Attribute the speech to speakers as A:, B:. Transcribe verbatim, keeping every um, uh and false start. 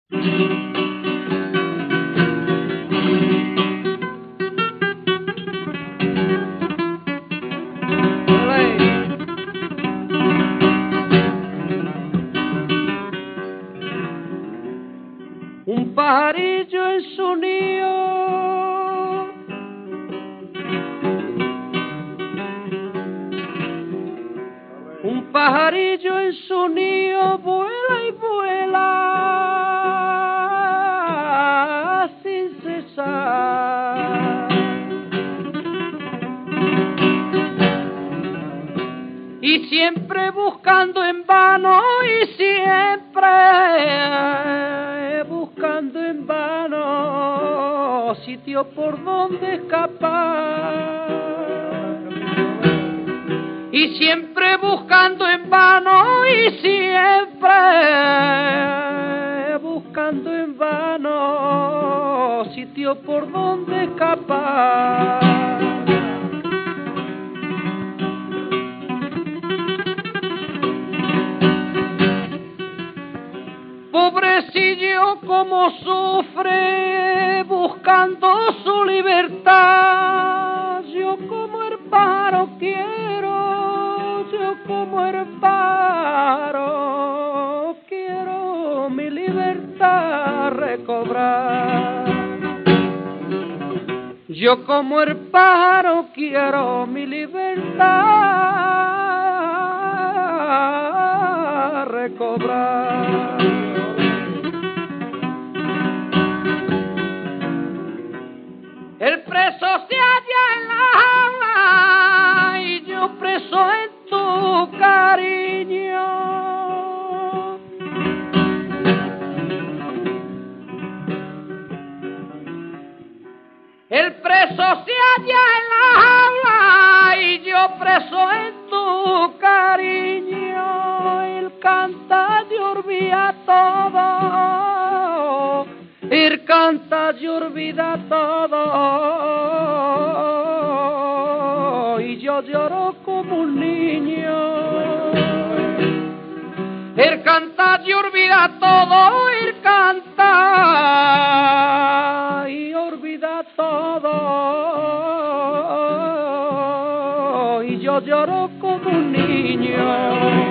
A: Un pajarillo en su nido, un pajarillo en su nido vuela y vuela sin cesar. Y siempre buscando en vano, y siempre buscando en vano sitio por donde escapar. Y siempre buscando en vano, y siempre buscando en vano sitio por donde escapar. Pobrecillo como sufre buscando su libertad. Yo como el pájaro quiero, yo como el pájaro quiero mi libertad recobrar. Yo como el pájaro quiero mi libertad recobrar. El preso se halla en la jaula y yo preso en tu cariño. El preso se halla en la jaula y yo preso en tu cariño. Él canta y olvida todo. Él canta y olvida todo, y yo lloro como un niño. Él canta y olvida todo, él canta y olvida todo, y yo lloro como un niño.